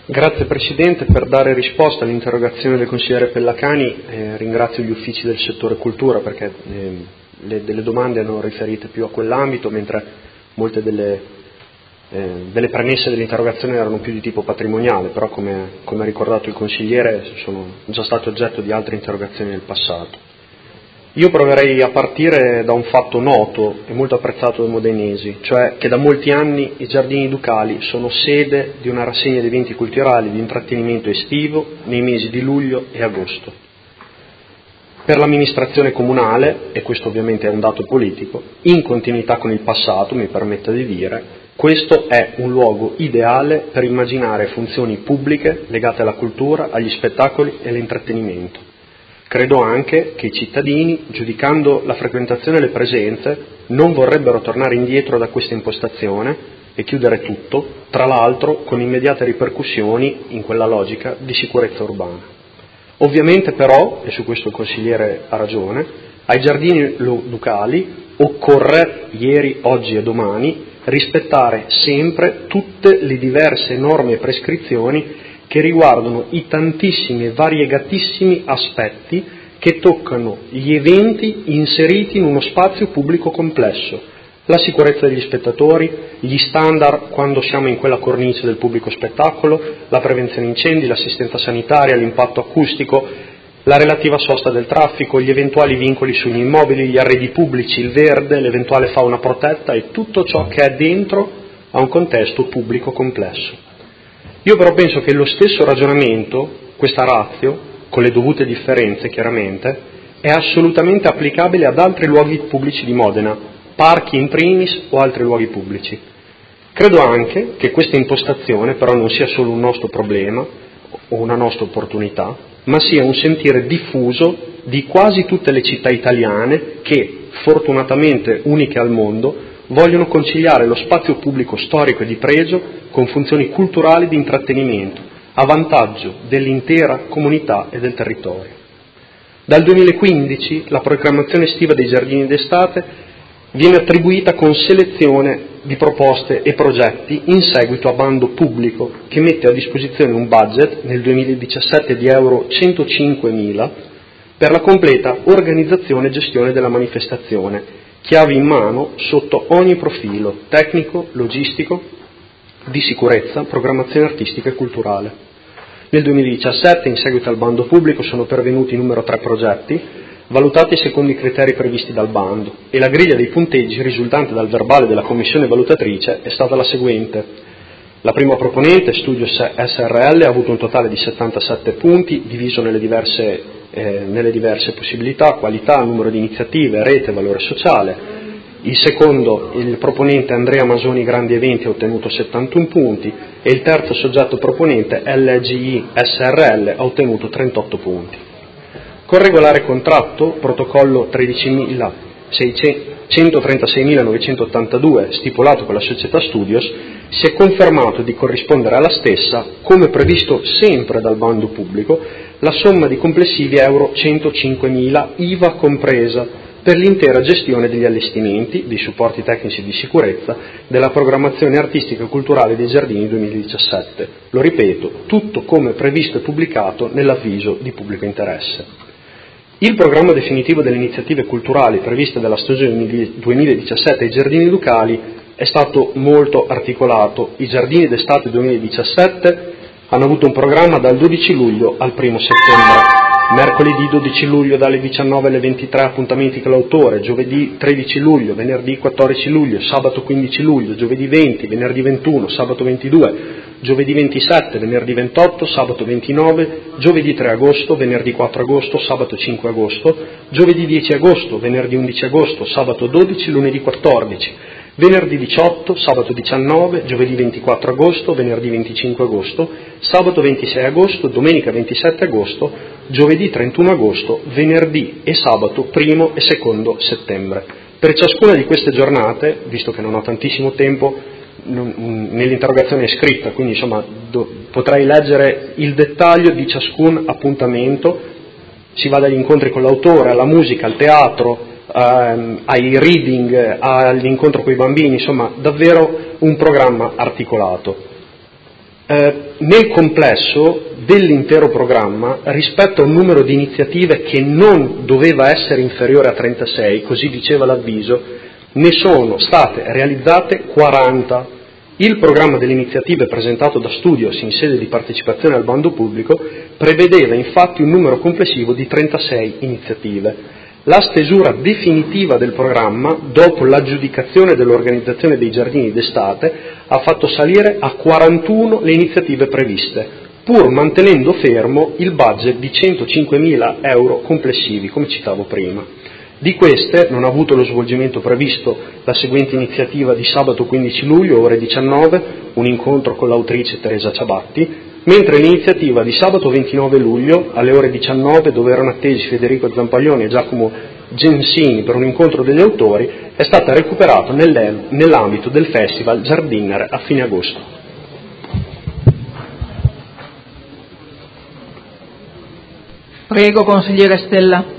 Grazie Presidente. Per dare risposta all'interrogazione del consigliere Pellacani ringrazio gli uffici del settore cultura perché delle domande hanno riferite più a quell'ambito, mentre molte delle premesse dell'interrogazione erano più di tipo patrimoniale, però come ha ricordato il consigliere sono già state oggetto di altre interrogazioni nel passato. Io proverei a partire da un fatto noto e molto apprezzato dai modenesi, cioè che da molti anni i Giardini Ducali sono sede di una rassegna di eventi culturali di intrattenimento estivo nei mesi di luglio e agosto. Per l'amministrazione comunale, e questo ovviamente è un dato politico, in continuità con il passato, mi permetta di dire, questo è un luogo ideale per immaginare funzioni pubbliche legate alla cultura, agli spettacoli e all'intrattenimento. Credo anche che i cittadini, giudicando la frequentazione e le presenze, non vorrebbero tornare indietro da questa impostazione e chiudere tutto, tra l'altro con immediate ripercussioni, in quella logica, di sicurezza urbana. Ovviamente però, e su questo il consigliere ha ragione, ai Giardini Ducali occorre, ieri, oggi e domani, rispettare sempre tutte le diverse norme e prescrizioni che riguardano i tantissimi e variegatissimi aspetti che toccano gli eventi inseriti in uno spazio pubblico complesso, la sicurezza degli spettatori, gli standard quando siamo in quella cornice del pubblico spettacolo, la prevenzione incendi, l'assistenza sanitaria, l'impatto acustico, la relativa sosta del traffico, gli eventuali vincoli sugli immobili, gli arredi pubblici, il verde, l'eventuale fauna protetta e tutto ciò che è dentro a un contesto pubblico complesso. Io però penso che lo stesso ragionamento, questa ratio, con le dovute differenze chiaramente, è assolutamente applicabile ad altri luoghi pubblici di Modena, parchi in primis o altri luoghi pubblici. Credo anche che questa impostazione però non sia solo un nostro problema o una nostra opportunità, ma sia un sentire diffuso di quasi tutte le città italiane che, fortunatamente uniche al mondo, vogliono conciliare lo spazio pubblico storico e di pregio con funzioni culturali di intrattenimento, a vantaggio dell'intera comunità e del territorio. Dal 2015 la programmazione estiva dei giardini d'estate viene attribuita con selezione di proposte e progetti in seguito a bando pubblico che mette a disposizione un budget nel 2017 di euro 105.000 per la completa organizzazione e gestione della manifestazione, chiavi in mano sotto ogni profilo tecnico, logistico, di sicurezza, programmazione artistica e culturale. Nel 2017, in seguito al bando pubblico, sono pervenuti numero 3 progetti, valutati secondo i criteri previsti dal bando, e la griglia dei punteggi risultante dal verbale della commissione valutatrice è stata la seguente. La prima proponente, Studio SRL, ha avuto un totale di 77 punti, diviso nelle diverse possibilità, qualità, numero di iniziative, rete, valore sociale. Il proponente Andrea Masoni Grandi Eventi ha ottenuto 71 punti e il terzo soggetto proponente LGI SRL ha ottenuto 38 punti. Con regolare contratto, protocollo 13.136.982, stipulato con la società Studios, si è confermato di corrispondere alla stessa, come previsto sempre dal bando pubblico, la somma di complessivi euro 105.000 IVA compresa per l'intera gestione degli allestimenti, dei supporti tecnici di sicurezza, della programmazione artistica e culturale dei Giardini 2017. Lo ripeto, tutto come previsto e pubblicato nell'avviso di pubblico interesse. Il programma definitivo delle iniziative culturali previste dalla stagione 2017 ai Giardini Ducali è stato molto articolato. I Giardini d'estate 2017 hanno avuto un programma dal 12 luglio al 1 settembre. Mercoledì 12 luglio dalle 19 alle 23 appuntamenti con l'autore, giovedì 13 luglio, venerdì 14 luglio, sabato 15 luglio, giovedì 20, venerdì 21, sabato 22, giovedì 27, venerdì 28, sabato 29, giovedì 3 agosto, venerdì 4 agosto, sabato 5 agosto, giovedì 10 agosto, venerdì 11 agosto, sabato 12, lunedì 14, venerdì 18, sabato 19, giovedì 24 agosto, venerdì 25 agosto, sabato 26 agosto, domenica 27 agosto, giovedì 31 agosto, venerdì e sabato 1 e 2 settembre. Per ciascuna di queste giornate, visto che non ho tantissimo tempo, nell'interrogazione è scritta, quindi insomma potrei leggere il dettaglio di ciascun appuntamento, si va dagli incontri con l'autore, alla musica, al teatro, ai reading, all'incontro con i bambini, insomma davvero un programma articolato. nel complesso dell'intero programma, rispetto a un numero di iniziative che non doveva essere inferiore a 36, così diceva l'avviso, ne sono state realizzate 40. Il programma delle iniziative presentato da Studios in sede di partecipazione al bando pubblico prevedeva infatti un numero complessivo di 36 iniziative. La stesura definitiva del programma, dopo l'aggiudicazione dell'organizzazione dei giardini d'estate, ha fatto salire a 41 le iniziative previste, pur mantenendo fermo il budget di 105.000 euro complessivi, come citavo prima. Di queste non ha avuto lo svolgimento previsto la seguente iniziativa di sabato 15 luglio, ore 19, un incontro con l'autrice Teresa Ciabatti, mentre l'iniziativa di sabato 29 luglio, alle ore 19, dove erano attesi Federico Zampaglioni e Giacomo Gensini per un incontro degli autori, è stata recuperata nell'ambito del Festival Giardiner a fine agosto. Prego, consigliere Stella.